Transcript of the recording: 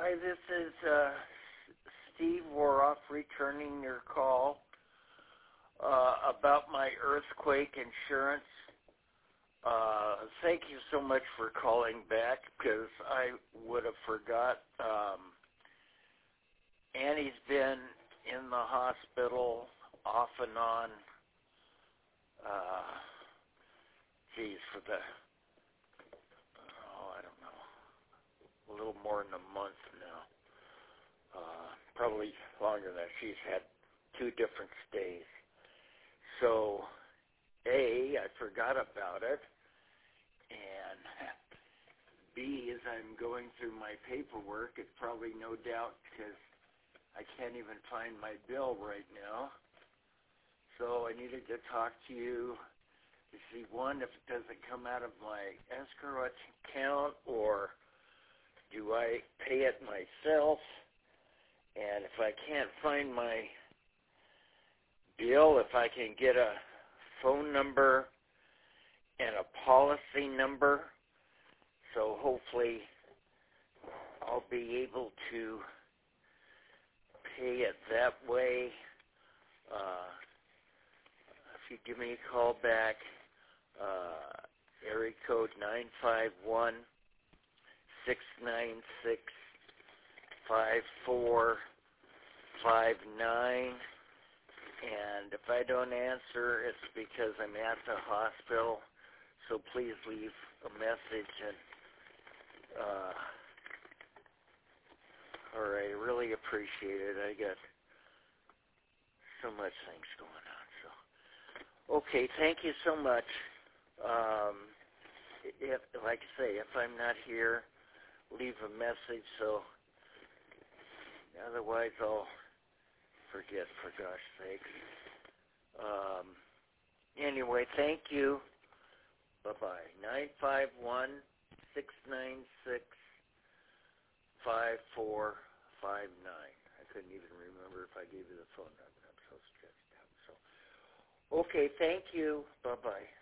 Hi, this is Steve Woroff returning your call about my earthquake insurance. Thank you so much for calling back because I would have forgot. Annie's been in the hospital off and on, for the, I don't know, a little more than a month now. Probably longer than that. She's had 2 different stays. So, A, I forgot about it, and B, as I'm going through my paperwork, it's probably no doubt because I can't even find my bill right now. So I needed to talk to you to see, one, if it doesn't come out of my escrow account, or do I pay it myself? And if I can't find my bill, if I can get a phone number and a policy number, so hopefully I'll be able to pay it that way. If you give me a call back, area code 951-696-5459. And if I don't answer, it's because I'm at the hospital. So please leave a message. And all right, I really appreciate it. I got so much things going on. So okay, thank you so much. If, like I say, if I'm not here, leave a message. So otherwise, I'll forget, for gosh sake. Anyway, thank you. Bye-bye. 951-696-5459. I couldn't even remember if I gave you the phone number. I'm so stressed out. So, okay, thank you. Bye-bye.